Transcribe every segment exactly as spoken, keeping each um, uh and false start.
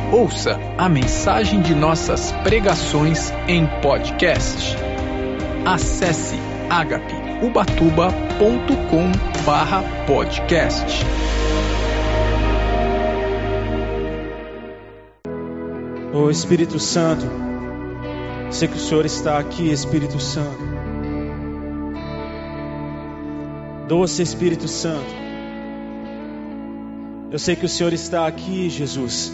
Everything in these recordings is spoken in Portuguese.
Ouça a mensagem de nossas pregações em podcast. Acesse agape ubatuba ponto com barra podcast. Ô Espírito Santo, sei que o Senhor está aqui, Espírito Santo. Doce Espírito Santo, eu sei que o Senhor está aqui, Jesus.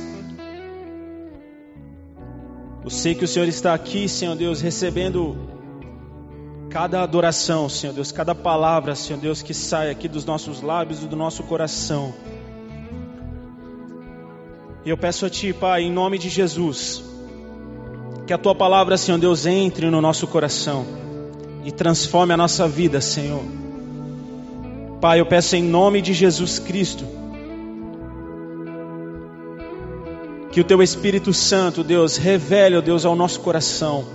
Eu sei que o Senhor está aqui, Senhor Deus, recebendo cada adoração, Senhor Deus, cada palavra, Senhor Deus, que sai aqui dos nossos lábios e do nosso coração. E eu peço a Ti, Pai, em nome de Jesus, que a Tua palavra, Senhor Deus, entre no nosso coração e transforme a nossa vida, Senhor. Pai, eu peço em nome de Jesus Cristo, que o Teu Espírito Santo, Deus, revele, ó Deus, ao nosso coração.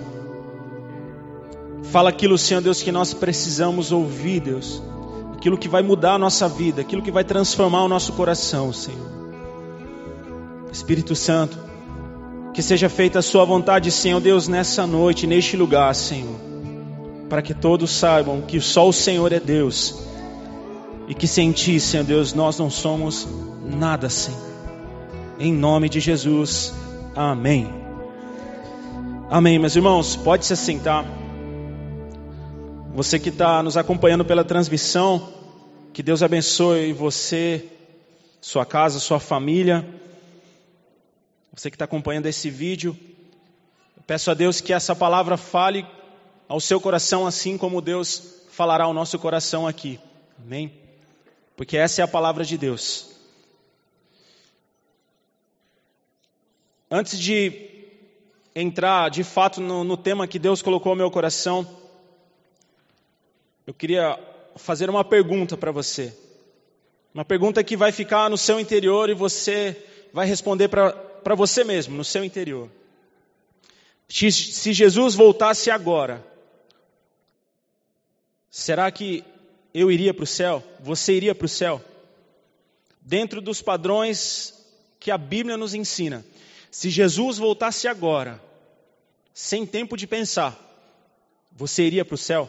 Fala aquilo, Senhor Deus, que nós precisamos ouvir, Deus. Aquilo que vai mudar a nossa vida, aquilo que vai transformar o nosso coração, Senhor. Espírito Santo, que seja feita a Sua vontade, Senhor Deus, nessa noite, neste lugar, Senhor. Para que todos saibam que só o Senhor é Deus. E que sem Ti, Senhor Deus, nós não somos nada, Senhor. Em nome de Jesus, amém. Amém, meus irmãos, pode se assentar. Você que está nos acompanhando pela transmissão, que Deus abençoe você, sua casa, sua família. Você que está acompanhando esse vídeo, eu peço a Deus que essa palavra fale ao seu coração, assim como Deus falará ao nosso coração aqui. Amém? Porque essa é a palavra de Deus. Antes de entrar de fato no, no tema que Deus colocou no meu coração, eu queria fazer uma pergunta para você. Uma pergunta que vai ficar no seu interior e você vai responder para você mesmo, no seu interior. Se, se Jesus voltasse agora, será que eu iria para o céu? Você iria para o céu? Dentro dos padrões que a Bíblia nos ensina. Se Jesus voltasse agora, sem tempo de pensar, você iria para o céu?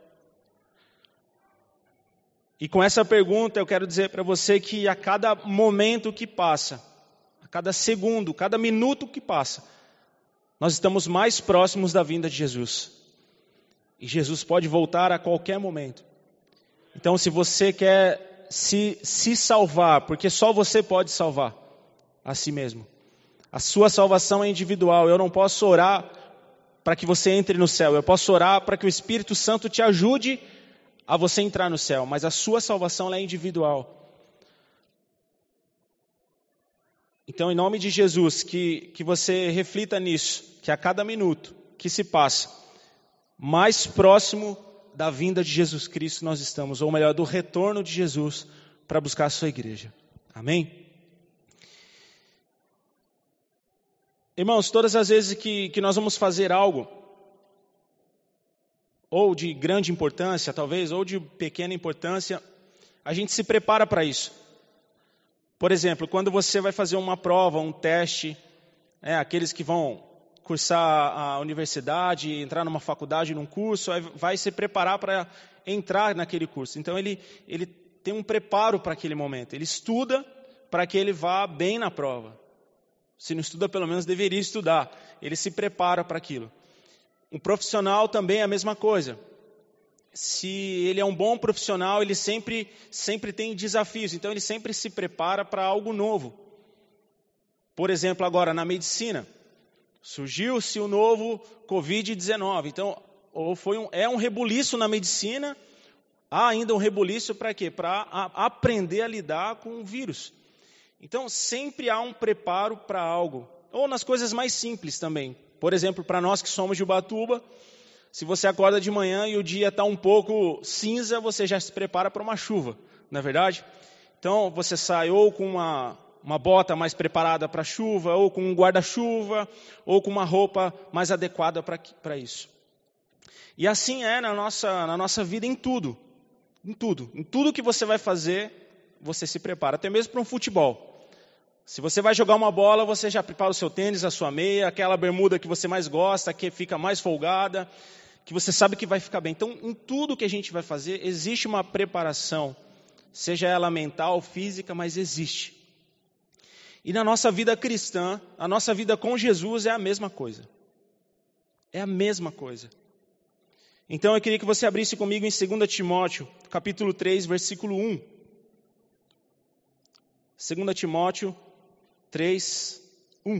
E com essa pergunta eu quero dizer para você que a cada momento que passa, a cada segundo, cada minuto que passa, nós estamos mais próximos da vinda de Jesus. E Jesus pode voltar a qualquer momento. Então, se você quer se, se salvar, porque só você pode salvar a si mesmo. A sua salvação é individual. Eu não posso orar para que você entre no céu. Eu posso orar para que o Espírito Santo te ajude a você entrar no céu. Mas a sua salvação ela é individual. Então, em nome de Jesus, que, que você reflita nisso. Que a cada minuto que se passa, mais próximo da vinda de Jesus Cristo nós estamos. Ou melhor, do retorno de Jesus para buscar a sua igreja. Amém? Irmãos, todas as vezes que, que nós vamos fazer algo, ou de grande importância talvez, ou de pequena importância, a gente se prepara para isso. Por exemplo, quando você vai fazer uma prova, um teste, é, aqueles que vão cursar a universidade, entrar numa faculdade, num curso, vai se preparar para entrar naquele curso. Então ele, ele tem um preparo para aquele momento, ele estuda para que ele vá bem na prova. Se não estuda, pelo menos deveria estudar. Ele se prepara para aquilo. Um profissional também é a mesma coisa. Se ele é um bom profissional, ele sempre, sempre tem desafios. Então, ele sempre se prepara para algo novo. Por exemplo, agora, na medicina. Surgiu-se o novo covid dezenove. Então, ou foi um, é um rebuliço na medicina. Há ainda um rebuliço para quê? Para aprender a lidar com o vírus. Então, sempre há um preparo para algo. Ou nas coisas mais simples também. Por exemplo, para nós que somos de Ubatuba, se você acorda de manhã e o dia está um pouco cinza, você já se prepara para uma chuva, não é verdade? Então, você sai ou com uma, uma bota mais preparada para a chuva, ou com um guarda-chuva, ou com uma roupa mais adequada para isso. E assim é na nossa, na nossa vida em tudo. Em tudo. Em tudo que você vai fazer, você se prepara. Até mesmo para um futebol. Se você vai jogar uma bola, você já prepara o seu tênis, a sua meia, aquela bermuda que você mais gosta, que fica mais folgada, que você sabe que vai ficar bem. Então, em tudo que a gente vai fazer, existe uma preparação, seja ela mental, física, mas existe. E na nossa vida cristã, a nossa vida com Jesus é a mesma coisa. É a mesma coisa. Então, eu queria que você abrisse comigo em dois Timóteo, capítulo três, versículo um. dois Timóteo três, um.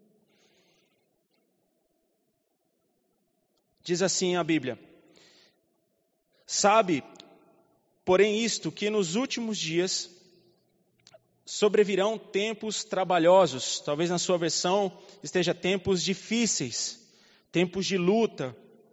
Diz assim a Bíblia: Sabe, porém isto, que nos últimos dias sobrevirão tempos trabalhosos. Talvez na sua versão esteja tempos difíceis, tempos de luta.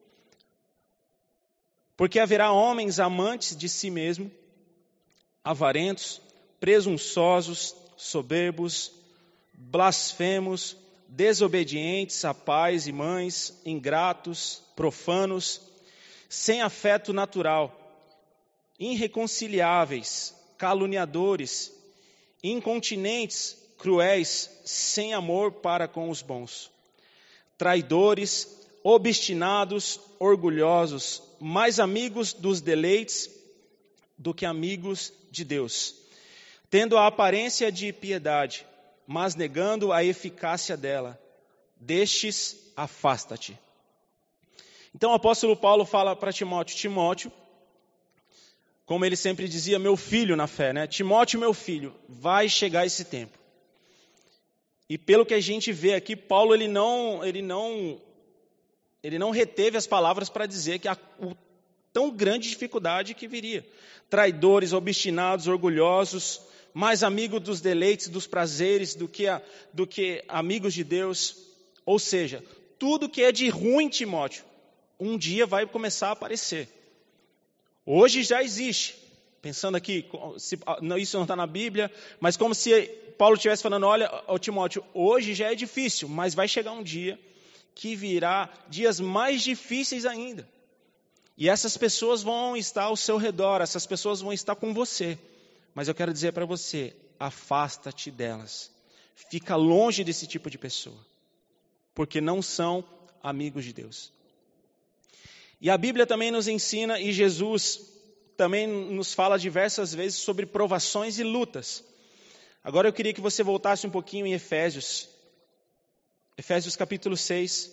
Porque haverá homens amantes de si mesmo, avarentos, presunçosos, soberbos, blasfemos, desobedientes a pais e mães, ingratos, profanos, sem afeto natural, irreconciliáveis, caluniadores, incontinentes, cruéis, sem amor para com os bons, traidores, obstinados, orgulhosos, mais amigos dos deleites do que amigos de Deus, tendo a aparência de piedade, mas negando a eficácia dela. Destes, afasta-te. Então o apóstolo Paulo fala para Timóteo, Timóteo, como ele sempre dizia, meu filho na fé, né? Timóteo, meu filho, vai chegar esse tempo. E pelo que a gente vê aqui, Paulo ele não, ele não, ele não reteve as palavras para dizer que a o, tão grande dificuldade que viria. Traidores, obstinados, orgulhosos, mais amigos dos deleites, dos prazeres, do que, a, do que amigos de Deus. Ou seja, tudo que é de ruim, Timóteo, um dia vai começar a aparecer. Hoje já existe. Pensando aqui, se, não, isso não está na Bíblia, mas como se Paulo estivesse falando, olha, oh, Timóteo, hoje já é difícil, mas vai chegar um dia que virá dias mais difíceis ainda. E essas pessoas vão estar ao seu redor, essas pessoas vão estar com você. Mas eu quero dizer para você, afasta-te delas. Fica longe desse tipo de pessoa. Porque não são amigos de Deus. E a Bíblia também nos ensina, e Jesus também nos fala diversas vezes sobre provações e lutas. Agora eu queria que você voltasse um pouquinho em Efésios. Efésios capítulo seis.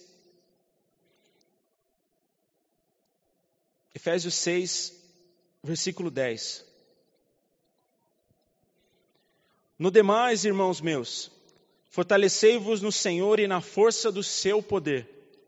Efésios seis, versículo dez. No demais, irmãos meus, fortalecei-vos no Senhor e na força do seu poder.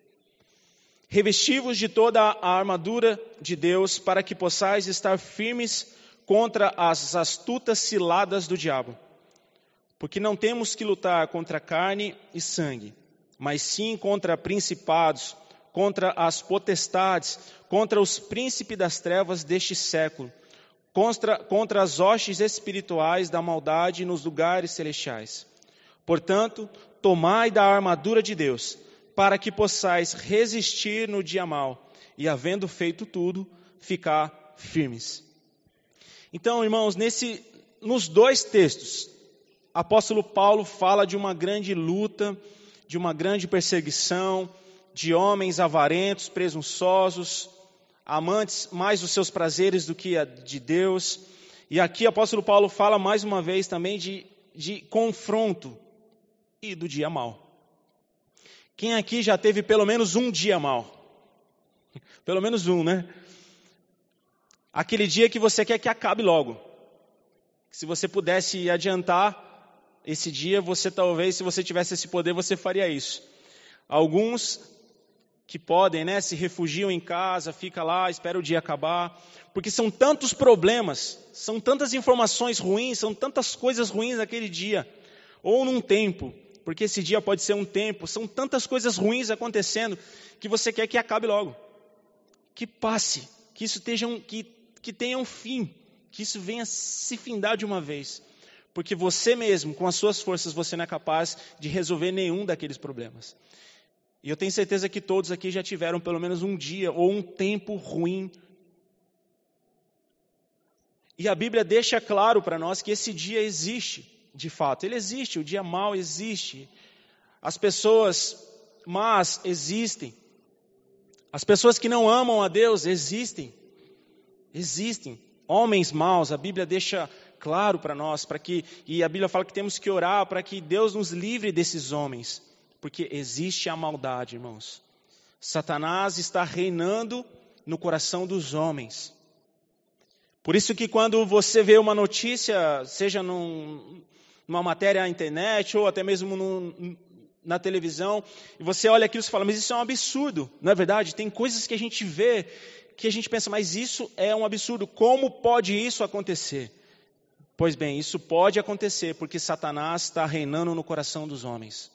Revesti-vos de toda a armadura de Deus, para que possais estar firmes contra as astutas ciladas do diabo. Porque não temos que lutar contra carne e sangue, mas sim contra principados, contra as potestades, contra os príncipes das trevas deste século, contra, contra as hostes espirituais da maldade nos lugares celestiais. Portanto, tomai da armadura de Deus, para que possais resistir no dia mau, e havendo feito tudo, ficar firmes. Então, irmãos, nesse, nos dois textos, o apóstolo Paulo fala de uma grande luta, de uma grande perseguição, de homens avarentos, presunçosos, amantes mais dos seus prazeres do que a de Deus. E aqui o apóstolo Paulo fala mais uma vez também de, de confronto e do dia mau. Quem aqui já teve pelo menos um dia mau? Pelo menos um, né? Aquele dia que você quer que acabe logo. Se você pudesse adiantar esse dia, você talvez, se você tivesse esse poder, você faria isso. Alguns que podem, né, se refugiam em casa, fica lá, espera o dia acabar, porque são tantos problemas, são tantas informações ruins, são tantas coisas ruins naquele dia, ou num tempo, porque esse dia pode ser um tempo, são tantas coisas ruins acontecendo, que você quer que acabe logo, que passe, que isso esteja um, que, que tenha um fim, que isso venha se findar de uma vez, porque você mesmo, com as suas forças, você não é capaz de resolver nenhum daqueles problemas. E eu tenho certeza que todos aqui já tiveram pelo menos um dia ou um tempo ruim. E a Bíblia deixa claro para nós que esse dia existe. de fato, ele existe, o dia mau existe. As pessoas más existem. As pessoas que não amam a Deus existem. Existem. Homens maus, a Bíblia deixa claro para nós, para que, e a Bíblia fala que temos que orar para que Deus nos livre desses homens. Porque existe a maldade, irmãos. Satanás está reinando no coração dos homens. Por isso que quando você vê uma notícia, seja num, numa matéria na internet ou até mesmo num, na televisão, e você olha aquilo e fala, mas isso é um absurdo, não é verdade? Tem coisas que a gente vê que a gente pensa, mas isso é um absurdo, como pode isso acontecer? Pois bem, isso pode acontecer porque Satanás está reinando no coração dos homens.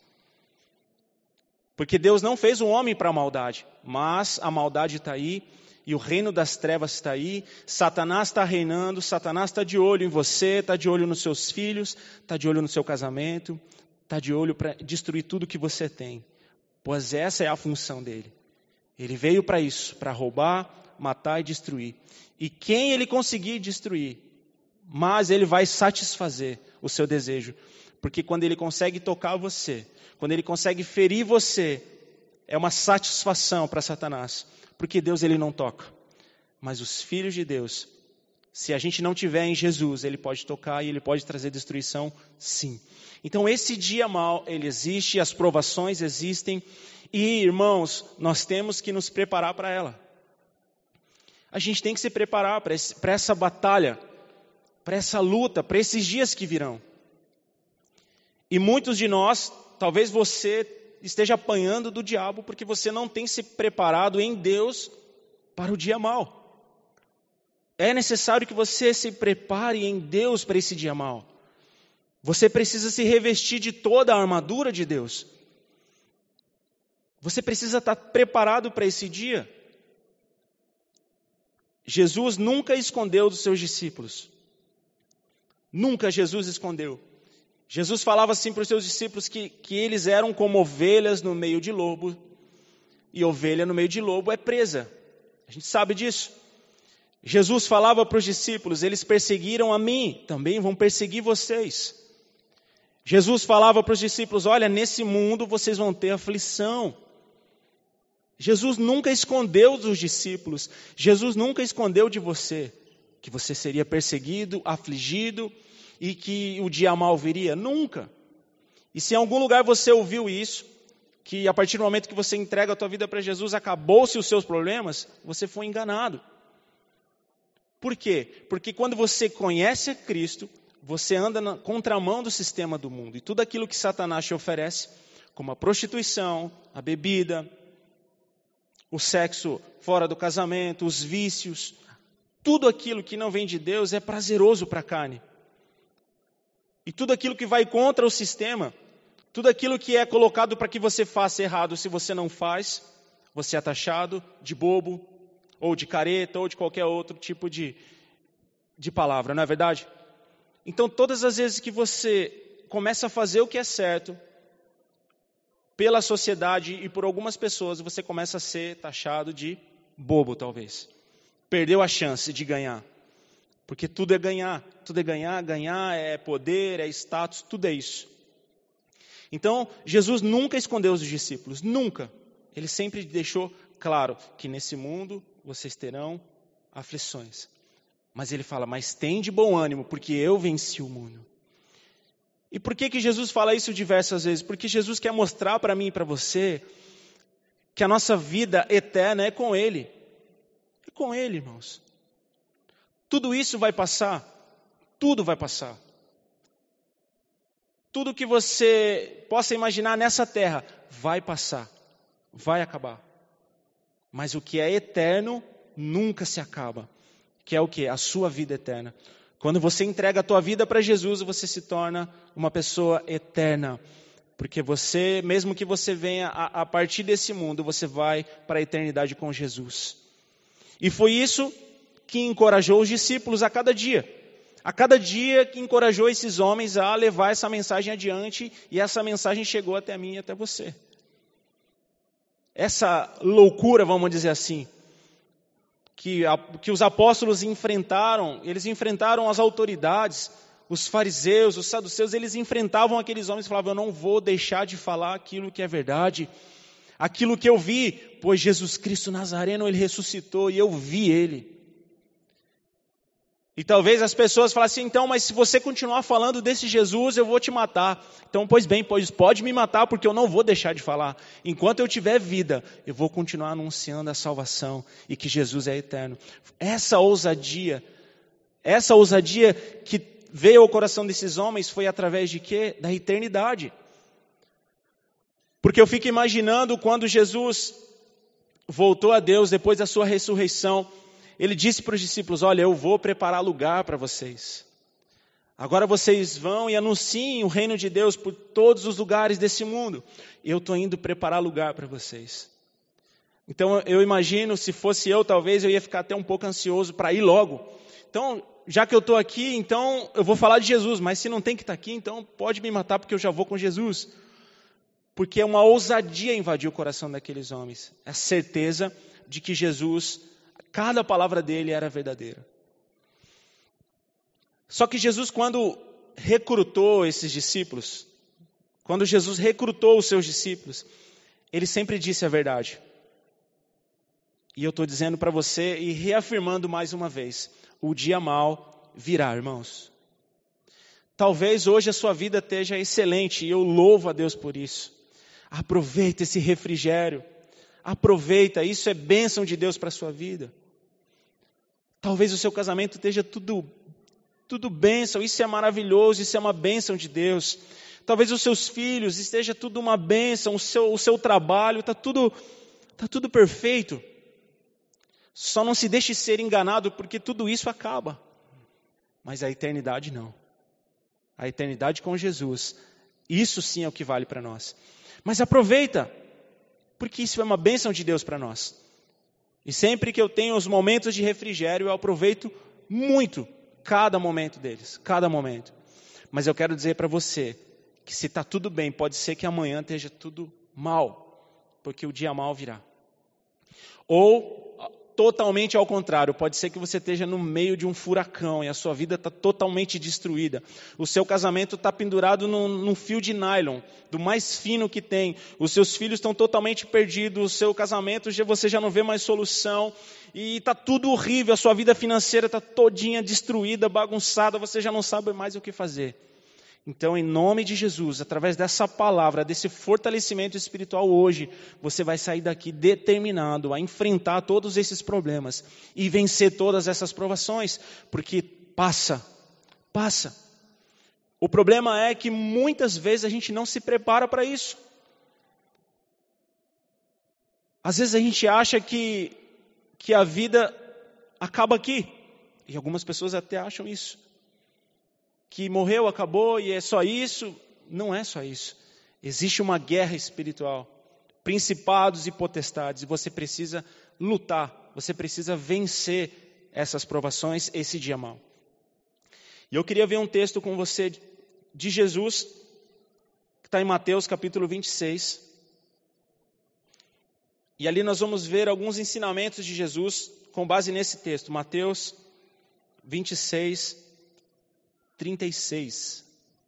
Porque Deus não fez o homem para a maldade, mas a maldade está aí, e o reino das trevas está aí, Satanás está reinando, Satanás está de olho em você, está de olho nos seus filhos, está de olho no seu casamento, está de olho para destruir tudo que você tem. Pois essa é a função dele. Ele veio para isso, para roubar, matar e destruir. E quem ele conseguir destruir, mas ele vai satisfazer o seu desejo. Porque quando ele consegue tocar você, quando ele consegue ferir você, é uma satisfação para Satanás. Porque Deus ele não toca. Mas os filhos de Deus, se a gente não tiver em Jesus, ele pode tocar e ele pode trazer destruição, sim. Então esse dia mau, ele existe, as provações existem. E irmãos, nós temos que nos preparar para ela. A gente tem que se preparar para essa batalha, para essa luta, para esses dias que virão. E muitos de nós, talvez você esteja apanhando do diabo porque você não tem se preparado em Deus para o dia mau. É necessário que você se prepare em Deus para esse dia mau. Você precisa se revestir de toda a armadura de Deus. Você precisa estar preparado para esse dia. Jesus nunca escondeu dos seus discípulos. Nunca Jesus escondeu. Jesus falava assim para os seus discípulos que, que eles eram como ovelhas no meio de lobo. E ovelha no meio de lobo é presa. A gente sabe disso. Jesus falava para os discípulos, eles perseguiram a mim, também vão perseguir vocês. Jesus falava para os discípulos, olha, nesse mundo vocês vão ter aflição. Jesus nunca escondeu dos discípulos, Jesus nunca escondeu de você, que você seria perseguido, afligido, e que o dia mal viria? Nunca. E se em algum lugar você ouviu isso, que a partir do momento que você entrega a tua vida para Jesus, acabou-se os seus problemas, você foi enganado. Por quê? Porque quando você conhece a Cristo, você anda na contramão do sistema do mundo. E tudo aquilo que Satanás te oferece, como a prostituição, a bebida, o sexo fora do casamento, os vícios, tudo aquilo que não vem de Deus é prazeroso para a carne. E tudo aquilo que vai contra o sistema, tudo aquilo que é colocado para que você faça errado, se você não faz, você é taxado de bobo, ou de careta, ou de qualquer outro tipo de, de palavra, não é verdade? Então, todas as vezes que você começa a fazer o que é certo, pela sociedade e por algumas pessoas, você começa a ser taxado de bobo, talvez. Perdeu a chance de ganhar. Porque tudo é ganhar, tudo é ganhar, ganhar é poder, é status, tudo é isso. Então, Jesus nunca escondeu os discípulos, nunca. Ele sempre deixou claro que nesse mundo vocês terão aflições. Mas ele fala, mas tem de bom ânimo, porque eu venci o mundo. E por que que Jesus fala isso diversas vezes? Porque Jesus quer mostrar para mim e para você que a nossa vida eterna é com Ele. É com Ele, irmãos. Tudo isso vai passar, tudo vai passar. Tudo que você possa imaginar nessa terra vai passar, vai acabar. Mas o que é eterno nunca se acaba. Que é o quê? A sua vida eterna. Quando você entrega a tua vida para Jesus, você se torna uma pessoa eterna. Porque você, mesmo que você venha a, a partir desse mundo, você vai para a eternidade com Jesus. E foi isso que encorajou os discípulos a cada dia. A cada dia que encorajou esses homens a levar essa mensagem adiante, e essa mensagem chegou até mim e até você. Essa loucura, vamos dizer assim, que, a, que os apóstolos enfrentaram, eles enfrentaram as autoridades, os fariseus, os saduceus, eles enfrentavam aqueles homens e falavam: eu não vou deixar de falar aquilo que é verdade, aquilo que eu vi, pois Jesus Cristo Nazareno, Ele ressuscitou e eu vi Ele. E talvez as pessoas falassem: então, mas se você continuar falando desse Jesus, eu vou te matar. Então, pois bem, pois pode me matar, porque eu não vou deixar de falar. Enquanto eu tiver vida, eu vou continuar anunciando a salvação e que Jesus é eterno. Essa ousadia, essa ousadia que veio ao coração desses homens foi através de quê? Da eternidade. Porque eu fico imaginando quando Jesus voltou a Deus depois da sua ressurreição, Ele disse para os discípulos: olha, eu vou preparar lugar para vocês. Agora vocês vão e anunciem o reino de Deus por todos os lugares desse mundo. Eu estou indo preparar lugar para vocês. Então eu imagino, se fosse eu, talvez eu ia ficar até um pouco ansioso para ir logo. Então, já que eu estou aqui, então eu vou falar de Jesus. Mas se não tem que estar aqui, então pode me matar, porque eu já vou com Jesus. Porque uma ousadia invadiu o coração daqueles homens. A certeza de que Jesus, cada palavra dele era verdadeira. Só que Jesus, quando recrutou esses discípulos, quando Jesus recrutou os seus discípulos, Ele sempre disse a verdade. E eu estou dizendo para você e reafirmando mais uma vez: o dia mau virá, irmãos. Talvez hoje a sua vida esteja excelente e eu louvo a Deus por isso. Aproveita esse refrigério. Aproveita, isso é bênção de Deus para a sua vida. Talvez o seu casamento esteja tudo, tudo bênção, isso é maravilhoso, isso é uma bênção de Deus. Talvez os seus filhos esteja tudo uma bênção, o seu, o seu trabalho está tudo, tá tudo perfeito. Só não se deixe ser enganado, porque tudo isso acaba. Mas a eternidade não. A eternidade com Jesus, isso sim é o que vale para nós. Mas aproveita, porque isso é uma bênção de Deus para nós. E sempre que eu tenho os momentos de refrigério, eu aproveito muito cada momento deles, cada momento. Mas eu quero dizer para você, que se está tudo bem, pode ser que amanhã esteja tudo mal, porque o dia mal virá. Ou totalmente ao contrário, pode ser que você esteja no meio de um furacão e a sua vida está totalmente destruída. O seu casamento está pendurado num, num fio de nylon, do mais fino que tem. Os seus filhos estão totalmente perdidos, o seu casamento você já não vê mais solução e está tudo horrível, a sua vida financeira está todinha destruída, bagunçada, você já não sabe mais o que fazer. Então, em nome de Jesus, através dessa palavra, desse fortalecimento espiritual hoje, você vai sair daqui determinado a enfrentar todos esses problemas e vencer todas essas provações, porque passa, passa. O problema é que muitas vezes a gente não se prepara para isso. Às vezes a gente acha que, que a vida acaba aqui, e algumas pessoas até acham isso. Que morreu, acabou e é só isso. Não é só isso. Existe uma guerra espiritual. Principados e potestades. E você precisa lutar. Você precisa vencer essas provações, esse dia mau. E eu queria ver um texto com você de Jesus, que está em Mateus capítulo vinte e seis. E ali nós vamos ver alguns ensinamentos de Jesus com base nesse texto. Mateus vinte e seis, trinta e seis.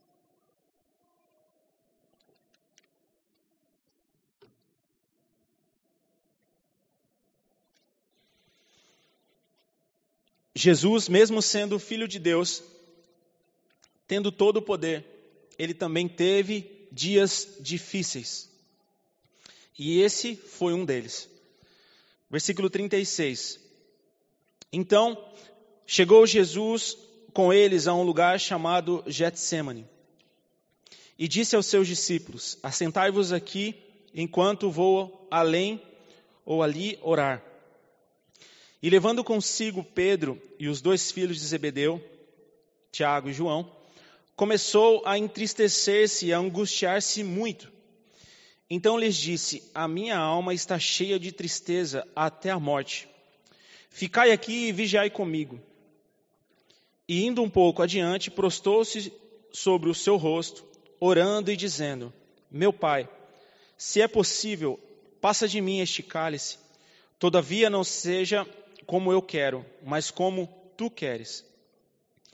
Jesus, mesmo sendo filho de Deus, tendo todo o poder, ele também teve dias difíceis. E esse foi um deles. Versículo trinta e seis. Então, chegou Jesus com eles a um lugar chamado Getsêmani. E disse aos seus discípulos: assentai-vos aqui, enquanto vou além ou ali orar. E levando consigo Pedro e os dois filhos de Zebedeu, Tiago e João, começou a entristecer-se e a angustiar-se muito. Então lhes disse: a minha alma está cheia de tristeza até a morte. Ficai aqui e vigiai comigo. E indo um pouco adiante, prostou-se sobre o seu rosto, orando e dizendo: meu pai, se é possível, passa de mim este cálice. Todavia não seja como eu quero, mas como tu queres.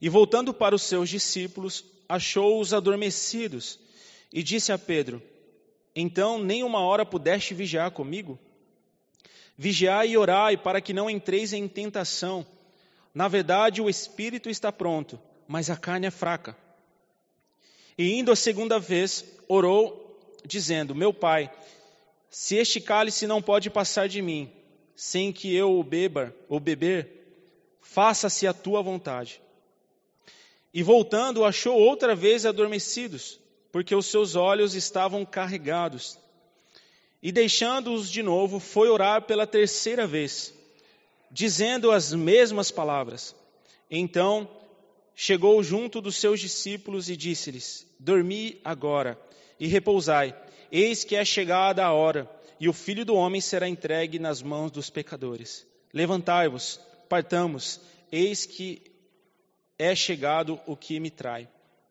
E voltando para os seus discípulos, achou-os adormecidos e disse a Pedro: então nem uma hora pudeste vigiar comigo? Vigiai e orai para que não entreis em tentação. Na verdade, o espírito está pronto, mas a carne é fraca. E indo a segunda vez, orou, dizendo: meu Pai, se este cálice não pode passar de mim, sem que eu o beba ou beber, faça-se a tua vontade. E voltando, achou outra vez adormecidos, porque os seus olhos estavam carregados. E deixando-os de novo, foi orar pela terceira vez, dizendo as mesmas palavras. Então chegou junto dos seus discípulos e disse-lhes: dormi agora e repousai, eis que é chegada a hora, e o Filho do Homem será entregue nas mãos dos pecadores. Levantai-vos, partamos, eis que é chegado o que me trai.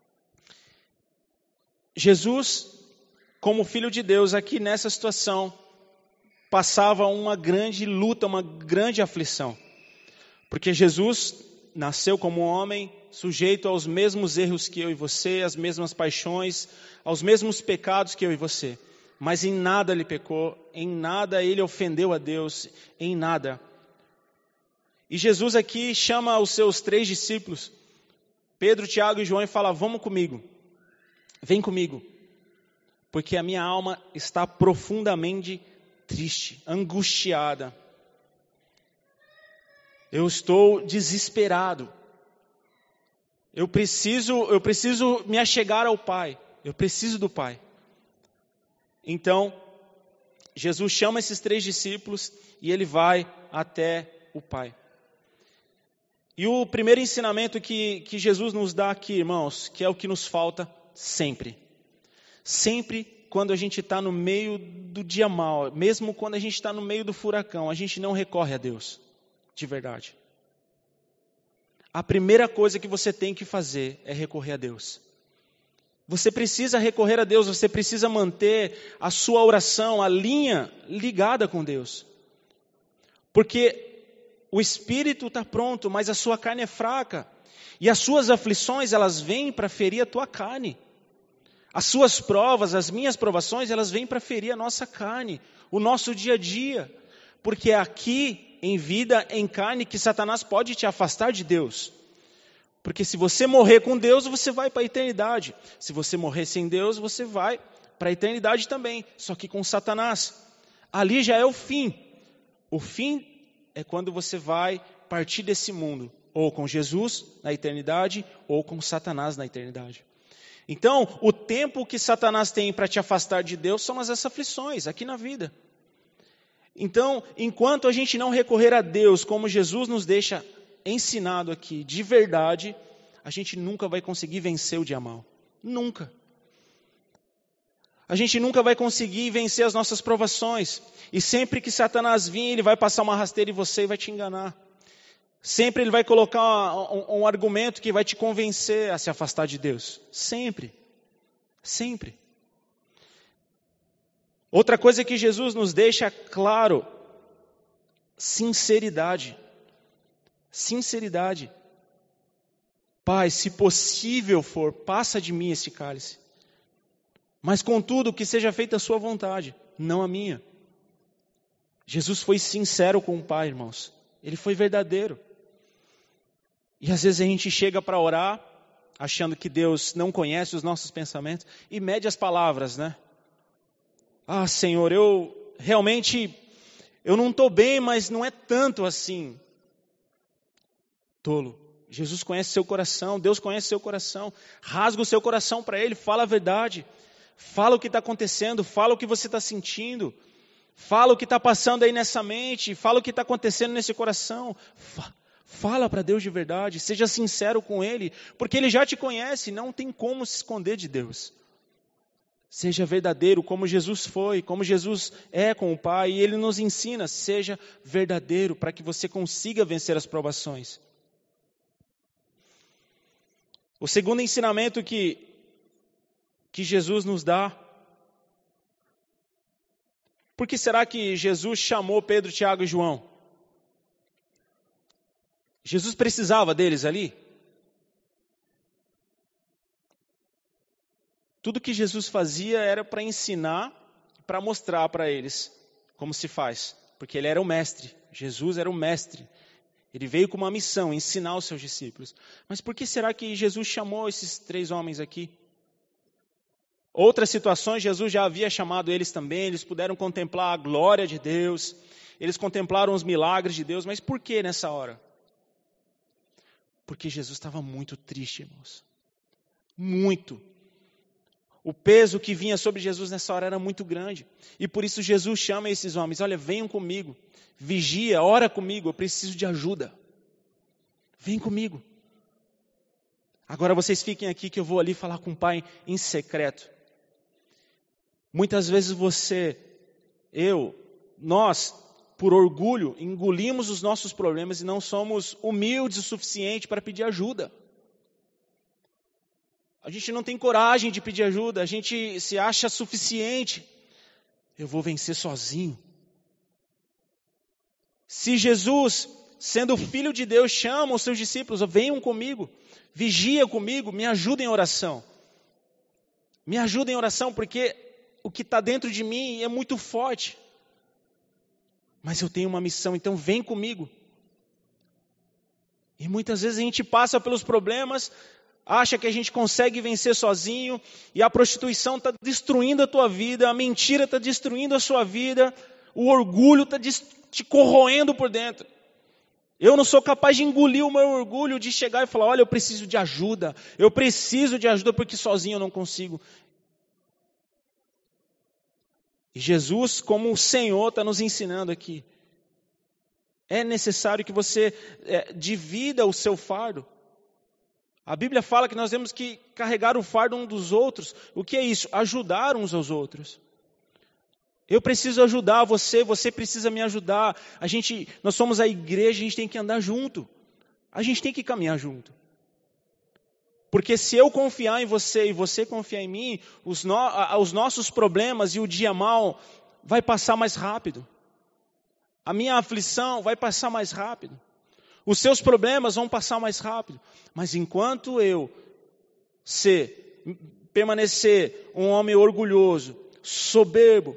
Jesus, como Filho de Deus, aqui nessa situação, passava uma grande luta, uma grande aflição. Porque Jesus nasceu como homem, sujeito aos mesmos erros que eu e você, às mesmas paixões, aos mesmos pecados que eu e você. Mas em nada ele pecou, em nada ele ofendeu a Deus, em nada. E Jesus aqui chama os seus três discípulos, Pedro, Tiago e João, e fala: vamos comigo, vem comigo, porque a minha alma está profundamente triste, angustiada. Eu estou desesperado. Eu preciso, eu preciso me achegar ao Pai. Eu preciso do Pai. Então, Jesus chama esses três discípulos e ele vai até o Pai. E o primeiro ensinamento que, que Jesus nos dá aqui, irmãos, que é o que nos falta sempre. Sempre quando a gente está no meio do dia mau, mesmo quando a gente está no meio do furacão, a gente não recorre a Deus, de verdade. A primeira coisa que você tem que fazer é recorrer a Deus. Você precisa recorrer a Deus, você precisa manter a sua oração, a linha ligada com Deus. Porque o espírito está pronto, mas a sua carne é fraca. E as suas aflições, elas vêm para ferir a tua carne. As suas provas, as minhas provações, elas vêm para ferir a nossa carne, o nosso dia a dia. Porque é aqui, em vida, em carne, que Satanás pode te afastar de Deus. Porque se você morrer com Deus, você vai para a eternidade. Se você morrer sem Deus, você vai para a eternidade também. Só que com Satanás. Ali já é o fim. O fim é quando você vai partir desse mundo. Ou com Jesus na eternidade, ou com Satanás na eternidade. Então, o tempo que Satanás tem para te afastar de Deus são as aflições aqui na vida. Então, enquanto a gente não recorrer a Deus, como Jesus nos deixa ensinado aqui, de verdade, a gente nunca vai conseguir vencer o dia mau. Nunca. A gente nunca vai conseguir vencer as nossas provações. E sempre que Satanás vir, ele vai passar uma rasteira em você e vai te enganar. Sempre ele vai colocar um, um argumento que vai te convencer a se afastar de Deus. Sempre. Sempre. Outra coisa que Jesus nos deixa claro, sinceridade. Sinceridade. Pai, se possível for, passa de mim esse cálice. Mas contudo, que seja feita a sua vontade, não a minha. Jesus foi sincero com o Pai, irmãos. Ele foi verdadeiro. E às vezes a gente chega para orar, achando que Deus não conhece os nossos pensamentos, e mede as palavras, né? Ah, Senhor, eu realmente, eu não estou bem, mas não é tanto assim. Tolo. Jesus conhece seu coração, Deus conhece seu coração. Rasga o seu coração para Ele, fala a verdade. Fala o que está acontecendo, fala o que você está sentindo. Fala o que está passando aí nessa mente, fala o que está acontecendo nesse coração. Fa- Fala para Deus de verdade, seja sincero com Ele, porque Ele já te conhece, não tem como se esconder de Deus. Seja verdadeiro como Jesus foi, como Jesus é com o Pai, e Ele nos ensina, seja verdadeiro para que você consiga vencer as provações. O segundo ensinamento que, que Jesus nos dá, por que será que Jesus chamou Pedro, Tiago e João? Jesus precisava deles ali? Tudo que Jesus fazia era para ensinar, para mostrar para eles como se faz. Porque ele era o mestre. Jesus era o mestre. Ele veio com uma missão, ensinar os seus discípulos. Mas por que será que Jesus chamou esses três homens aqui? Outras situações, Jesus já havia chamado eles também. Eles puderam contemplar a glória de Deus. Eles contemplaram os milagres de Deus. Mas por que nessa hora? Porque Jesus estava muito triste, irmãos. Muito. O peso que vinha sobre Jesus nessa hora era muito grande. E por isso Jesus chama esses homens. Olha, venham comigo. Vigia, ora comigo. Eu preciso de ajuda. Vem comigo. Agora vocês fiquem aqui que eu vou ali falar com o Pai em secreto. Muitas vezes você, eu, nós, por orgulho, engolimos os nossos problemas e não somos humildes o suficiente para pedir ajuda. A gente não tem coragem de pedir ajuda, a gente se acha suficiente. Eu vou vencer sozinho. Se Jesus, sendo filho de Deus, chama os seus discípulos, venham comigo, vigia comigo, me ajudem em oração. Me ajudem em oração, porque o que está dentro de mim é muito forte. Mas eu tenho uma missão, então vem comigo. E muitas vezes a gente passa pelos problemas, acha que a gente consegue vencer sozinho, e a prostituição está destruindo a tua vida, a mentira está destruindo a sua vida, o orgulho está te corroendo por dentro. Eu não sou capaz de engolir o meu orgulho, de chegar e falar, olha, eu preciso de ajuda, eu preciso de ajuda porque sozinho eu não consigo. E Jesus, como o Senhor, está nos ensinando aqui. É necessário que você é, divida o seu fardo. A Bíblia fala que nós temos que carregar o fardo um dos outros. O que é isso? Ajudar uns aos outros. Eu preciso ajudar você, você precisa me ajudar. A gente, nós somos a igreja, a gente tem que andar junto. A gente tem que caminhar junto. Porque se eu confiar em você e você confiar em mim, os, no, os nossos problemas e o dia mau vai passar mais rápido. A minha aflição vai passar mais rápido. Os seus problemas vão passar mais rápido. Mas enquanto eu ser, permanecer um homem orgulhoso, soberbo,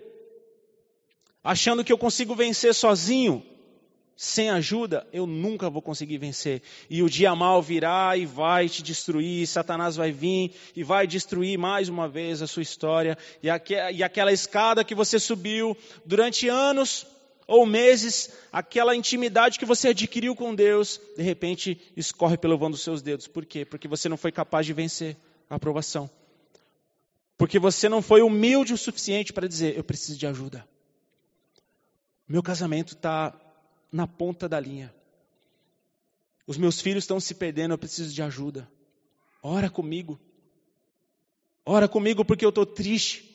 achando que eu consigo vencer sozinho, sem ajuda, eu nunca vou conseguir vencer. E o dia mau virá e vai te destruir, Satanás vai vir e vai destruir mais uma vez a sua história. E, aqu- e aquela escada que você subiu durante anos ou meses, aquela intimidade que você adquiriu com Deus, de repente escorre pelo vão dos seus dedos. Por quê? Porque você não foi capaz de vencer a aprovação. Porque você não foi humilde o suficiente para dizer, eu preciso de ajuda. Meu casamento está na ponta da linha. Os meus filhos estão se perdendo, eu preciso de ajuda. Ora comigo. Ora comigo porque eu estou triste.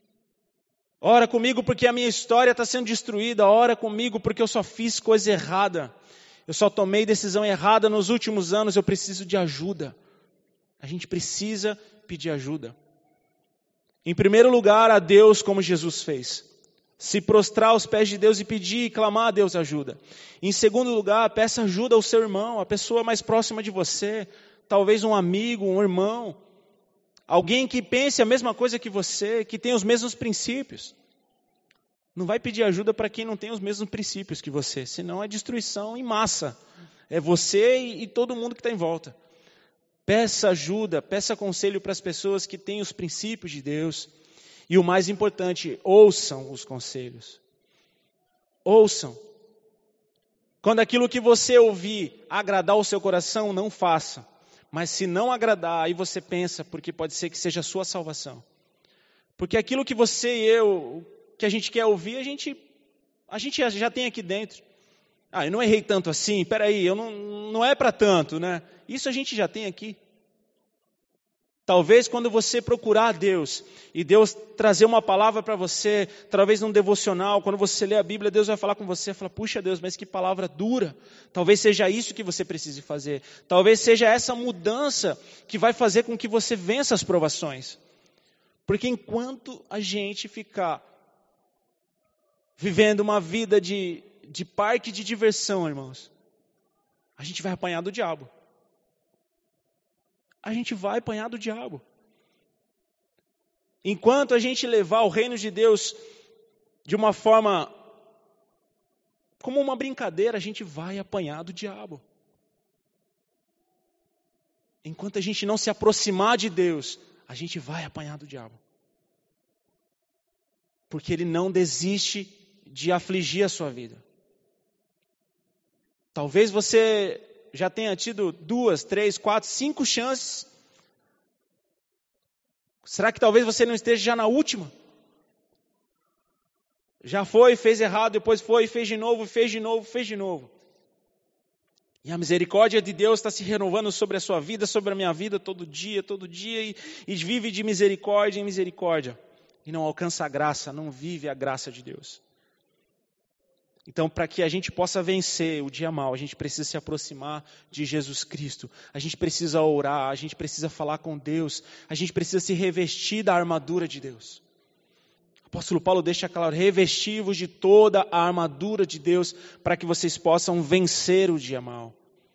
Ora comigo porque a minha história está sendo destruída. Ora comigo porque eu só fiz coisa errada. Eu só tomei decisão errada nos últimos anos. Eu preciso de ajuda. A gente precisa pedir ajuda. Em primeiro lugar, a Deus como Jesus fez. Se prostrar aos pés de Deus e pedir e clamar a Deus ajuda. Em segundo lugar, peça ajuda ao seu irmão, a pessoa mais próxima de você. Talvez um amigo, um irmão. Alguém que pense a mesma coisa que você, que tem os mesmos princípios. Não vai pedir ajuda para quem não tem os mesmos princípios que você, senão é destruição em massa. É você e, e todo mundo que está em volta. Peça ajuda, peça conselho para as pessoas que têm os princípios de Deus. E o mais importante, ouçam os conselhos. Ouçam. Quando aquilo que você ouvir agradar o seu coração, não faça. Mas se não agradar, aí você pensa, porque pode ser que seja a sua salvação. Porque aquilo que você e eu, que a gente quer ouvir, a gente, a gente já, já tem aqui dentro. Ah, eu não errei tanto assim, peraí, eu não, não é para tanto, né? Isso a gente já tem aqui. Talvez quando você procurar Deus, e Deus trazer uma palavra para você, talvez num devocional, quando você lê a Bíblia, Deus vai falar com você, fala, puxa Deus, mas que palavra dura. Talvez seja isso que você precise fazer. Talvez seja essa mudança que vai fazer com que você vença as provações. Porque enquanto a gente ficar vivendo uma vida de, de parque de diversão, irmãos, a gente vai apanhar do diabo. A gente vai apanhar do diabo. Enquanto a gente levar o reino de Deus de uma forma, como uma brincadeira, a gente vai apanhar do diabo. Enquanto a gente não se aproximar de Deus, a gente vai apanhar do diabo. Porque ele não desiste de afligir a sua vida. Talvez você já tenha tido duas, três, quatro, cinco chances. Será que talvez você não esteja já na última? Já foi, fez errado, depois foi, fez de novo, fez de novo, fez de novo. E a misericórdia de Deus está se renovando sobre a sua vida, sobre a minha vida, todo dia, todo dia, e, e vive de misericórdia em misericórdia. E não alcança a graça, não vive a graça de Deus. Então, para que a gente possa vencer o dia mau, a gente precisa se aproximar de Jesus Cristo. A gente precisa orar, a gente precisa falar com Deus. A gente precisa se revestir da armadura de Deus. O apóstolo Paulo deixa claro, revestivos de toda a armadura de Deus, para que vocês possam vencer o dia mau.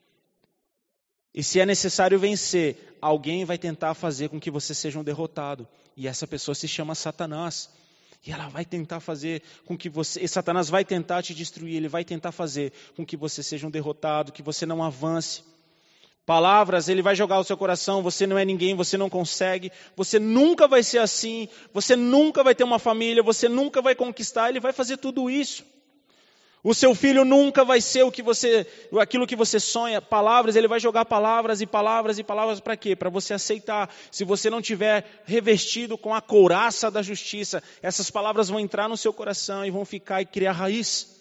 E se é necessário vencer, alguém vai tentar fazer com que você seja um derrotado. E essa pessoa se chama Satanás. E ela vai tentar fazer com que você... E Satanás vai tentar te destruir. Ele vai tentar fazer com que você seja um derrotado, que você não avance. Palavras, ele vai jogar no seu coração. Você não é ninguém, você não consegue. Você nunca vai ser assim. Você nunca vai ter uma família. Você nunca vai conquistar. Ele vai fazer tudo isso. O seu filho nunca vai ser o que você, aquilo que você sonha. Palavras, ele vai jogar palavras e palavras e palavras para quê? Para você aceitar. Se você não tiver revestido com a couraça da justiça, essas palavras vão entrar no seu coração e vão ficar e criar raiz.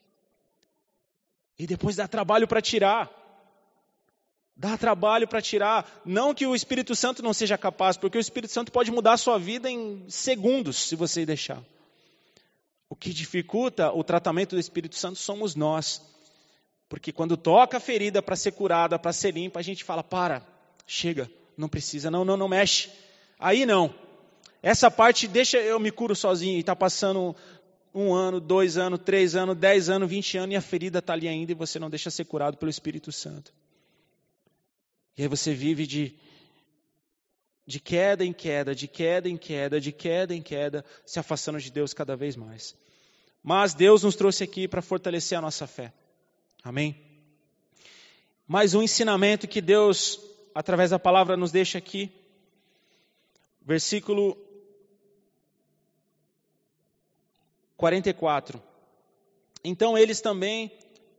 E depois dá trabalho para tirar. Dá trabalho para tirar. Não que o Espírito Santo não seja capaz, porque o Espírito Santo pode mudar a sua vida em segundos, se você deixar. O que dificulta o tratamento do Espírito Santo somos nós. Porque quando toca a ferida para ser curada, para ser limpa, a gente fala, para, chega, não precisa, não, não, não mexe. Aí não. Essa parte deixa eu me curo sozinho. E está passando um ano, dois anos, três anos, dez anos, vinte anos, e a ferida está ali ainda e você não deixa ser curado pelo Espírito Santo. E aí você vive de, de queda em queda, de queda em queda, de queda em queda, se afastando de Deus cada vez mais. Mas Deus nos trouxe aqui para fortalecer a nossa fé. Amém? Mais um ensinamento que Deus, através da palavra, nos deixa aqui. Versículo quarenta e quatro. Então eles também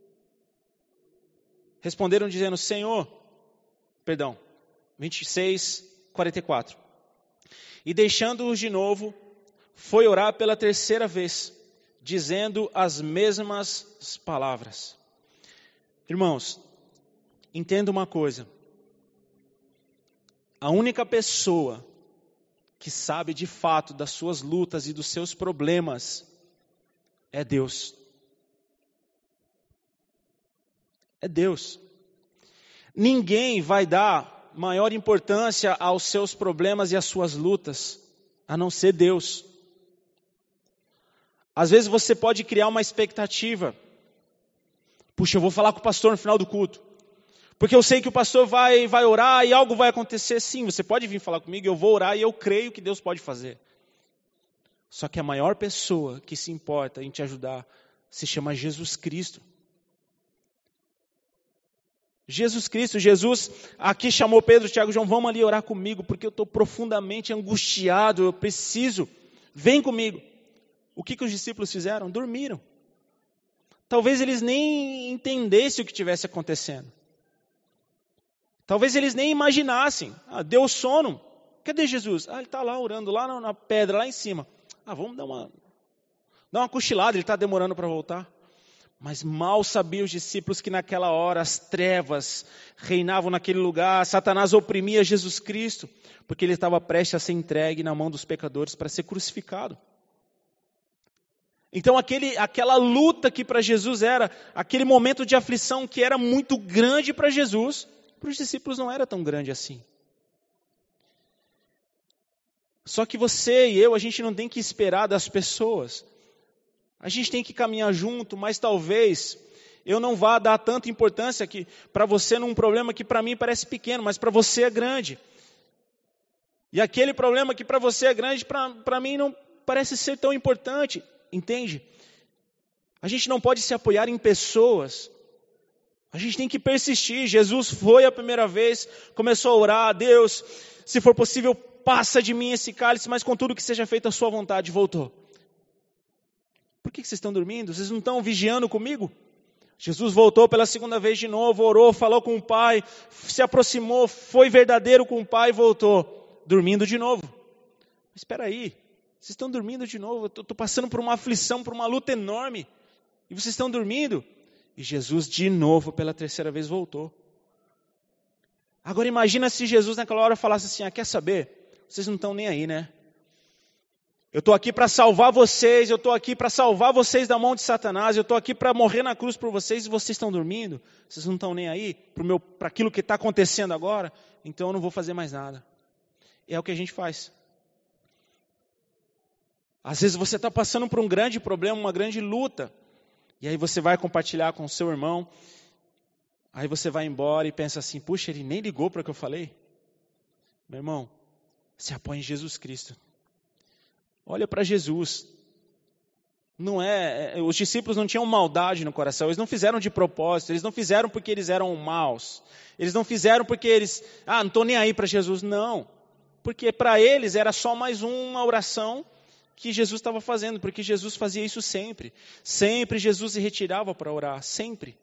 responderam dizendo, Senhor, perdão, vinte e seis, quarenta e quatro. E deixando-os de novo, foi orar pela terceira vez, dizendo as mesmas palavras. Irmãos, entenda uma coisa. A única pessoa que sabe de fato das suas lutas e dos seus problemas é Deus. É Deus. Ninguém vai dar maior importância aos seus problemas e às suas lutas, a não ser Deus. Às vezes você pode criar uma expectativa. Puxa, eu vou falar com o pastor no final do culto. Porque eu sei que o pastor vai, vai orar e algo vai acontecer. Sim, você pode vir falar comigo, eu vou orar e eu creio que Deus pode fazer. Só que a maior pessoa que se importa em te ajudar se chama Jesus Cristo. Jesus Cristo, Jesus aqui chamou Pedro, Tiago e João, vamos ali orar comigo, porque eu estou profundamente angustiado, eu preciso, vem comigo. O que, que os discípulos fizeram? Dormiram. Talvez eles nem entendessem o que estivesse acontecendo. Talvez eles nem imaginassem. Ah, deu sono. Cadê Jesus? Ah, ele está lá orando, lá na, na pedra, lá em cima. Ah, vamos dar uma, dar uma cochilada, ele está demorando para voltar. Mas mal sabiam os discípulos que naquela hora as trevas reinavam naquele lugar. Satanás oprimia Jesus Cristo, porque ele estava prestes a ser entregue na mão dos pecadores para ser crucificado. Então aquele, aquela luta que para Jesus era, aquele momento de aflição que era muito grande para Jesus, para os discípulos não era tão grande assim. Só que você e eu, a gente não tem que esperar das pessoas. A gente tem que caminhar junto, mas talvez eu não vá dar tanta importância para você num problema que para mim parece pequeno, mas para você é grande. E aquele problema que para você é grande, para mim não parece ser tão importante, entende? A gente não pode se apoiar em pessoas. A gente tem que persistir. Jesus foi a primeira vez, começou a orar, Deus, se for possível, passa de mim esse cálice, mas contudo que seja feita a sua vontade, voltou. Por que vocês estão dormindo? Vocês não estão vigiando comigo? Jesus voltou pela segunda vez de novo, orou, falou com o Pai, se aproximou, foi verdadeiro com o Pai e voltou. Dormindo de novo. Mas espera aí, vocês estão dormindo de novo, eu estou passando por uma aflição, por uma luta enorme, e vocês estão dormindo? E Jesus de novo, pela terceira vez, voltou. Agora imagina se Jesus naquela hora falasse assim, ah, quer saber? Vocês não estão nem aí, né? Eu estou aqui para salvar vocês, eu estou aqui para salvar vocês da mão de Satanás, eu estou aqui para morrer na cruz por vocês, e vocês estão dormindo? Vocês não estão nem aí para aquilo que está acontecendo agora? Então eu não vou fazer mais nada. É o que a gente faz. Às vezes você está passando por um grande problema, uma grande luta. E aí você vai compartilhar com o seu irmão. Aí você vai embora e pensa assim, puxa, ele nem ligou para o que eu falei. Meu irmão, se apoia em Jesus Cristo. Olha para Jesus. Não é, os discípulos não tinham maldade no coração. Eles não fizeram de propósito. Eles não fizeram porque eles eram maus. Eles não fizeram porque eles, ah, não estou nem aí para Jesus. Não. Porque para eles era só mais uma oração que Jesus estava fazendo, porque Jesus fazia isso sempre. Sempre Jesus se retirava para orar, sempre.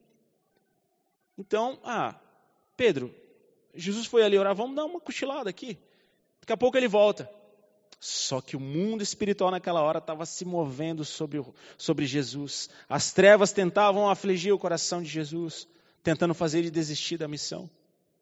Então, ah, Pedro, Jesus foi ali orar, vamos dar uma cochilada aqui. Daqui a pouco ele volta. Só que o mundo espiritual naquela hora estava se movendo sobre, sobre Jesus. As trevas tentavam afligir o coração de Jesus, tentando fazer ele desistir da missão.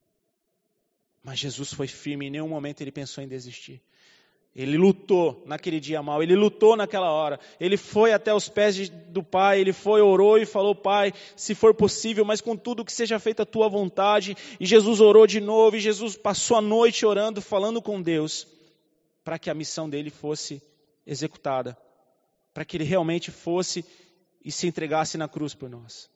Mas Jesus foi firme, em nenhum momento ele pensou em desistir. Ele lutou naquele dia mal, ele lutou naquela hora. Ele foi até os pés de, do Pai, ele foi, orou e falou, Pai, se for possível, mas contudo que seja feita a tua vontade. E Jesus orou de novo, e Jesus passou a noite orando, falando com Deus, para que a missão dele fosse executada. Para que ele realmente fosse e se entregasse na cruz por nós.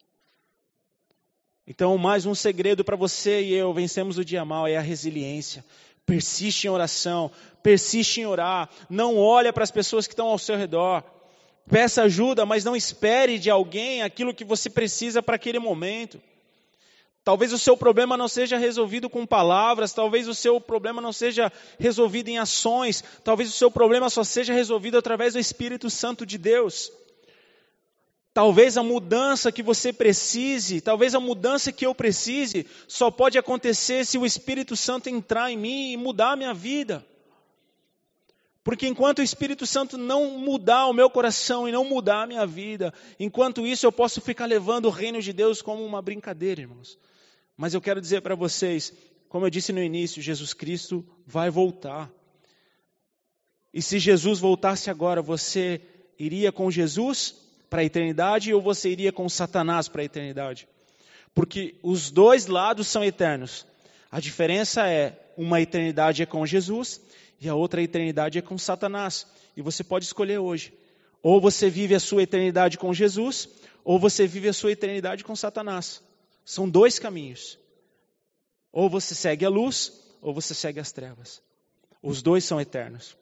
Então, mais um segredo para você e eu vencermos o dia mal é a resiliência. Persiste em oração, persiste em orar. Não olha para as pessoas que estão ao seu redor. Peça ajuda, mas não espere de alguém aquilo que você precisa para aquele momento. Talvez o seu problema não seja resolvido com palavras, talvez o seu problema não seja resolvido em ações, talvez o seu problema só seja resolvido através do Espírito Santo de Deus. Talvez a mudança que você precise, talvez a mudança que eu precise, só pode acontecer se o Espírito Santo entrar em mim e mudar a minha vida. Porque enquanto o Espírito Santo não mudar o meu coração e não mudar a minha vida, enquanto isso eu posso ficar levando o reino de Deus como uma brincadeira, irmãos. Mas eu quero dizer para vocês, como eu disse no início, Jesus Cristo vai voltar. E se Jesus voltasse agora, você iria com Jesus para a eternidade ou você iria com Satanás para a eternidade? Porque os dois lados são eternos. A diferença é, uma eternidade é com Jesus e a outra eternidade é com Satanás. E você pode escolher hoje. Ou você vive a sua eternidade com Jesus, ou você vive a sua eternidade com Satanás. São dois caminhos. Ou você segue a luz, ou você segue as trevas. Os dois são eternos.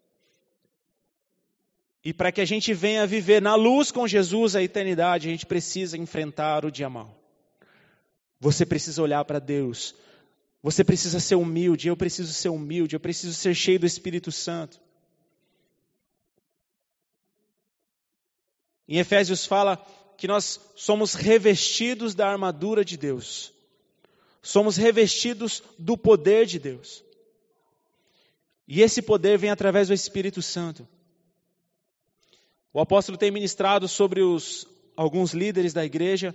E para que a gente venha viver na luz com Jesus a eternidade, a gente precisa enfrentar o dia mau. Você precisa olhar para Deus. Você precisa ser humilde, eu preciso ser humilde, eu preciso ser cheio do Espírito Santo. Em Efésios fala que nós somos revestidos da armadura de Deus. Somos revestidos do poder de Deus. E esse poder vem através do Espírito Santo. O apóstolo tem ministrado sobre os, alguns líderes da igreja.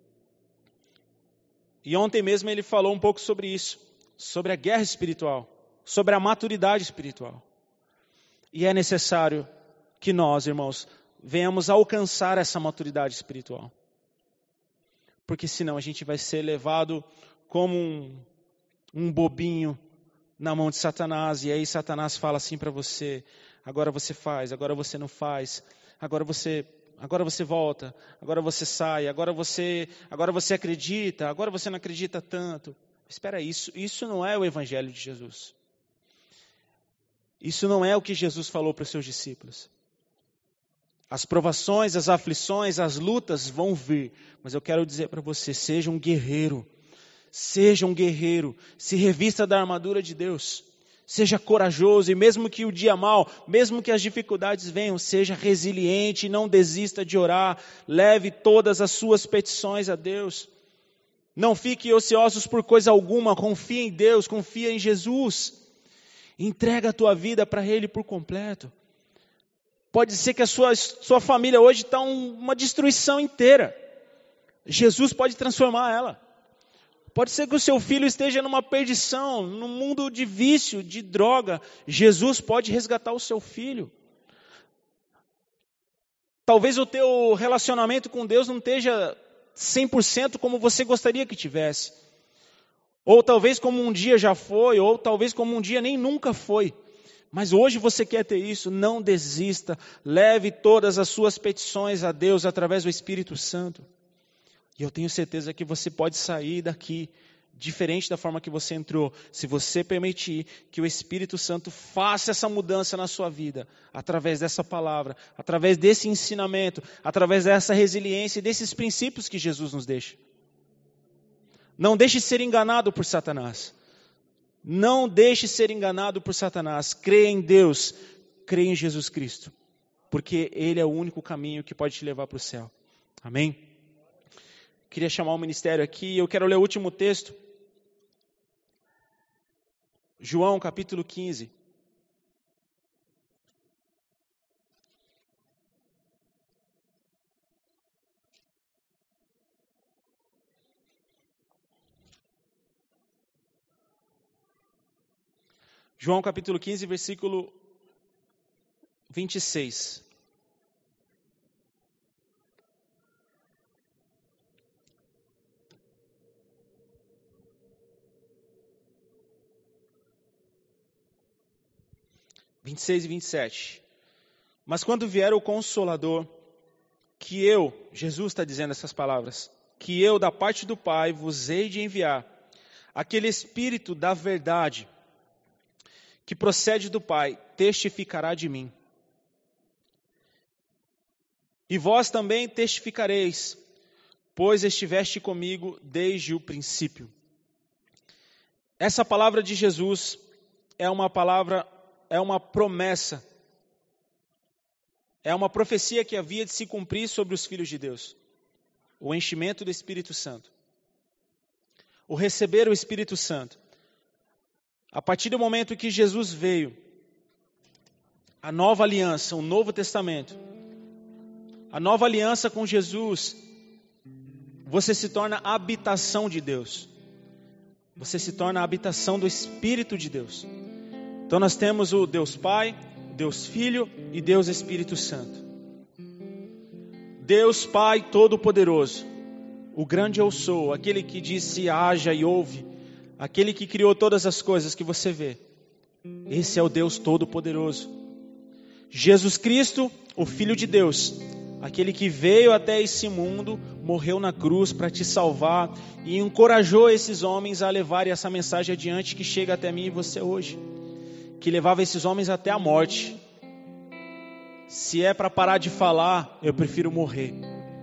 E ontem mesmo ele falou um pouco sobre isso. Sobre a guerra espiritual. Sobre a maturidade espiritual. E é necessário que nós, irmãos, venhamos a alcançar essa maturidade espiritual. Porque senão a gente vai ser levado como um, um bobinho na mão de Satanás. E aí Satanás fala assim para você, agora você faz, agora você não faz, agora você, agora você volta, agora você sai, agora você, agora você acredita, agora você não acredita tanto. Espera aí, isso, isso não é o Evangelho de Jesus. Isso não é o que Jesus falou para os seus discípulos. As provações, as aflições, as lutas vão vir. Mas eu quero dizer para você, seja um guerreiro. Seja um guerreiro. Se revista da armadura de Deus. Seja corajoso e mesmo que o dia mal, mesmo que as dificuldades venham, seja resiliente, não desista de orar. Leve todas as suas petições a Deus. Não fique ociosos por coisa alguma. Confia em Deus, confia em Jesus. Entrega a tua vida para Ele por completo. Pode ser que a sua, sua família hoje está um, uma destruição inteira. Jesus pode transformar ela. Pode ser que o seu filho esteja numa perdição, num mundo de vício, de droga. Jesus pode resgatar o seu filho. Talvez o teu relacionamento com Deus não esteja cem por cento como você gostaria que tivesse. Ou talvez como um dia já foi, ou talvez como um dia nem nunca foi. Mas hoje você quer ter isso, não desista. Leve todas as suas petições a Deus através do Espírito Santo. E eu tenho certeza que você pode sair daqui diferente da forma que você entrou, se você permitir que o Espírito Santo faça essa mudança na sua vida, através dessa palavra, através desse ensinamento, através dessa resiliência e desses princípios que Jesus nos deixa. Não deixe ser enganado por Satanás. Não deixe ser enganado por Satanás. Creia em Deus, creia em Jesus Cristo, porque Ele é o único caminho que pode te levar para o céu. Amém? Queria chamar o ministério aqui, eu quero ler o último texto. João capítulo quinze. João capítulo quinze, versículo vinte e seis. vinte e seis e vinte e sete. Mas quando vier o Consolador, que eu, Jesus está dizendo essas palavras, que eu da parte do Pai vos hei de enviar, aquele Espírito da verdade, que procede do Pai, testificará de mim. E vós também testificareis, pois estiveste comigo desde o princípio. Essa palavra de Jesus é uma palavra, é uma promessa, é uma profecia que havia de se cumprir sobre os filhos de Deus. O enchimento do Espírito Santo. O receber o Espírito Santo. A partir do momento que Jesus veio, a nova aliança, o Novo Testamento, a nova aliança com Jesus, você se torna a habitação de Deus. Você se torna a habitação do Espírito de Deus. Então nós temos o Deus Pai, Deus Filho e Deus Espírito Santo. Deus Pai Todo-Poderoso, o grande eu sou, aquele que disse haja e ouve, aquele que criou todas as coisas que você vê. Esse é o Deus Todo-Poderoso. Jesus Cristo, o Filho de Deus, aquele que veio até esse mundo, morreu na cruz para te salvar e encorajou esses homens a levarem essa mensagem adiante que chega até mim e você hoje. Que levava esses homens até a morte. Se é para parar de falar, eu prefiro morrer.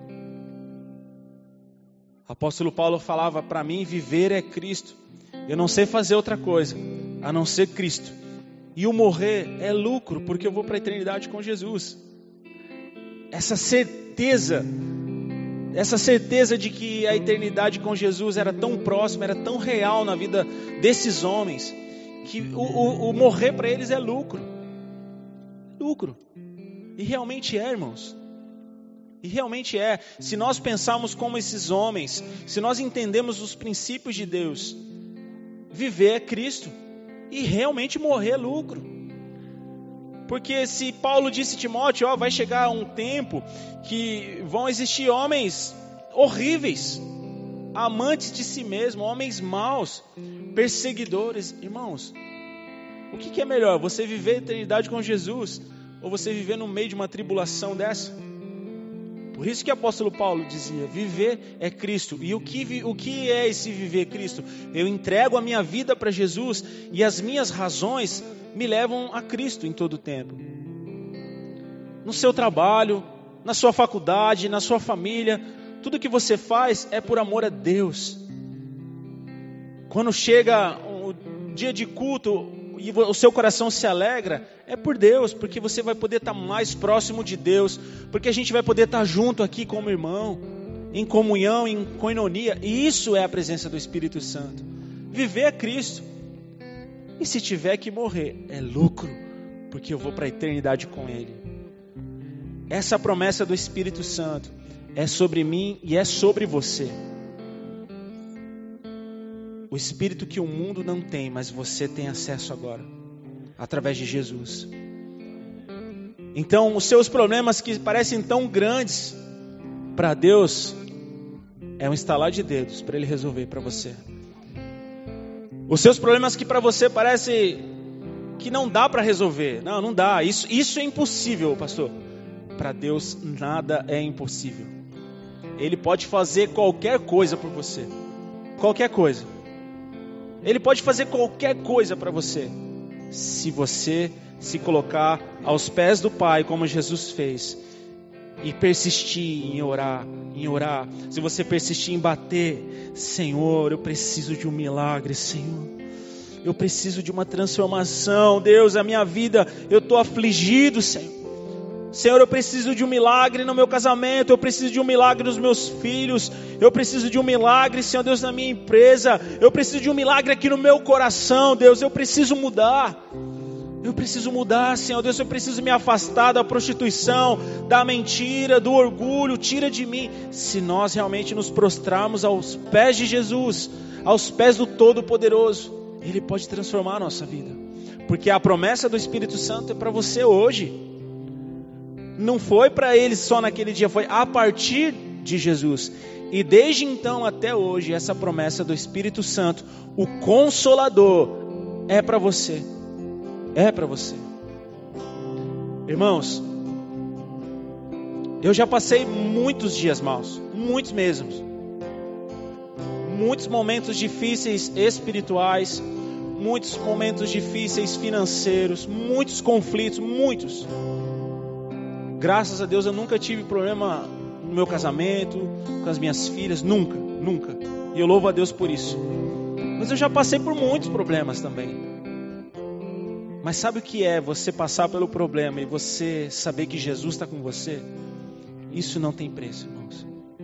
O apóstolo Paulo falava, para mim viver é Cristo. Eu não sei fazer outra coisa, a não ser Cristo. E o morrer é lucro, porque eu vou para a eternidade com Jesus. Essa certeza, essa certeza de que a eternidade com Jesus era tão próxima, era tão real na vida desses homens, que o, o, o morrer para eles é lucro. Lucro. E realmente é, irmãos. E realmente é. Se nós pensarmos como esses homens, se nós entendemos os princípios de Deus, viver é Cristo. E realmente morrer é lucro. Porque se Paulo disse a Timóteo, ó, vai chegar um tempo que vão existir homens horríveis, amantes de si mesmo, homens maus, perseguidores. Irmãos, o que, que é melhor? Você viver a eternidade com Jesus ou você viver no meio de uma tribulação dessa? Por isso que o apóstolo Paulo dizia, viver é Cristo. E o que, o que é esse viver Cristo? Eu entrego a minha vida para Jesus e as minhas razões me levam a Cristo em todo o tempo. No seu trabalho, na sua faculdade, na sua família, tudo que você faz é por amor a Deus. Quando chega o dia de culto e o seu coração se alegra, é por Deus, porque você vai poder estar mais próximo de Deus, porque a gente vai poder estar junto aqui como irmão, em comunhão, em koinonia, e isso é a presença do Espírito Santo. Viver é Cristo, e se tiver que morrer, é lucro, porque eu vou para a eternidade com Ele. Essa promessa do Espírito Santo é sobre mim e é sobre você. O Espírito que o mundo não tem, mas você tem acesso agora, através de Jesus. Então, os seus problemas que parecem tão grandes, para Deus, é um estalar de dedos para Ele resolver para você. Os seus problemas que para você parece que não dá para resolver. Não, não dá. Isso, isso é impossível, pastor. Para Deus, nada é impossível. Ele pode fazer qualquer coisa por você. Qualquer coisa. Ele pode fazer qualquer coisa para você, se você se colocar aos pés do Pai, como Jesus fez, e persistir em orar, em orar. Se você persistir em bater, Senhor, eu preciso de um milagre, Senhor. Eu preciso de uma transformação, Deus, a minha vida, eu estou afligido, Senhor. Senhor, eu preciso de um milagre no meu casamento, eu preciso de um milagre nos meus filhos, eu preciso de um milagre, Senhor Deus, na minha empresa, eu preciso de um milagre aqui no meu coração, Deus, eu preciso mudar, eu preciso mudar, Senhor Deus, eu preciso me afastar da prostituição, da mentira, do orgulho, tira de mim. Se nós realmente nos prostrarmos aos pés de Jesus, aos pés do Todo-Poderoso, Ele pode transformar a nossa vida, porque a promessa do Espírito Santo é para você hoje. Não foi para eles só naquele dia, foi a partir de Jesus. E desde então até hoje, essa promessa do Espírito Santo, o Consolador, é para você. É para você. Irmãos, eu já passei muitos dias maus, muitos mesmos. Muitos momentos difíceis espirituais, muitos momentos difíceis financeiros, muitos conflitos, muitos. Graças a Deus eu nunca tive problema no meu casamento, com as minhas filhas, nunca, nunca. E eu louvo a Deus por isso. Mas eu já passei por muitos problemas também. Mas sabe o que é você passar pelo problema e você saber que Jesus está com você? Isso não tem preço, irmãos.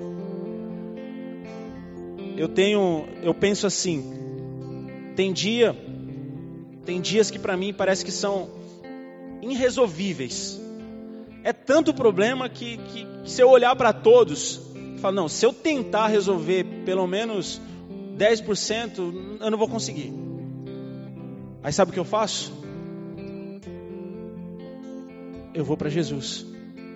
Eu tenho, eu penso assim, tem dia, tem dias que para mim parece que são irresolvíveis. É tanto problema que, que, que se eu olhar para todos, eu falo, não, se eu tentar resolver pelo menos dez por cento, eu não vou conseguir. Aí sabe o que eu faço? Eu vou para Jesus.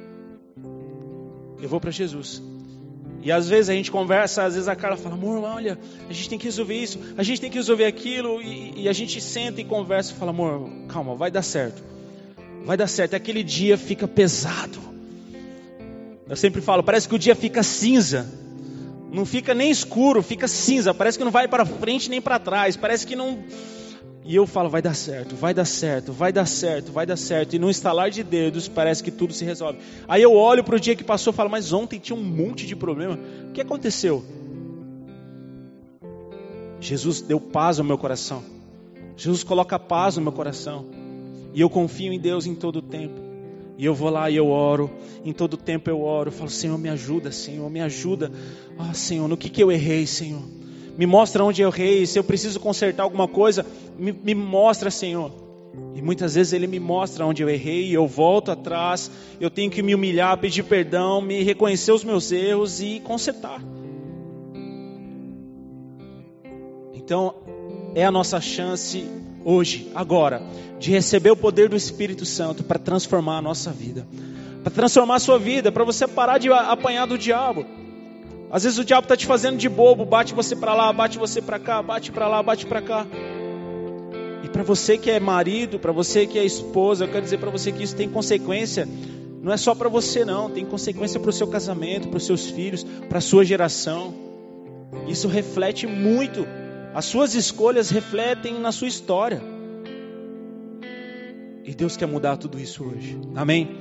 Eu vou para Jesus. E às vezes a gente conversa, às vezes a Carla fala, amor, olha, a gente tem que resolver isso, a gente tem que resolver aquilo, e, e a gente senta e conversa e fala, amor, calma, vai dar certo. Vai dar certo, aquele dia fica pesado. Eu sempre falo, parece que o dia fica cinza. Não fica nem escuro, fica cinza. Parece que não vai para frente nem para trás. Parece que não... E eu falo, vai dar certo, vai dar certo, vai dar certo, vai dar certo. E num estalar de dedos, parece que tudo se resolve. Aí eu olho para o dia que passou e falo, mas ontem tinha um monte de problema. O que aconteceu? Jesus deu paz ao meu coração. Jesus coloca paz no meu coração. E eu confio em Deus em todo o tempo. E eu vou lá e eu oro. Em todo o tempo eu oro. Eu falo, Senhor, me ajuda, Senhor, me ajuda. Ah, Senhor, no que, que eu errei, Senhor? Me mostra onde eu errei. Se eu preciso consertar alguma coisa, me, me mostra, Senhor. E muitas vezes Ele me mostra onde eu errei. E eu volto atrás. Eu tenho que me humilhar, pedir perdão, me reconhecer os meus erros e consertar. Então, é a nossa chance hoje, agora, de receber o poder do Espírito Santo para transformar a nossa vida, para transformar a sua vida, para você parar de apanhar do diabo. Às vezes o diabo está te fazendo de bobo, bate você para lá, bate você para cá, bate para lá, bate para cá. E para você que é marido, para você que é esposa, eu quero dizer para você que isso tem consequência Não é só para você não, tem consequência para o seu casamento, para os seus filhos, para a sua geração. Isso reflete muito, as suas escolhas refletem na sua história. E Deus quer mudar tudo isso hoje, amém?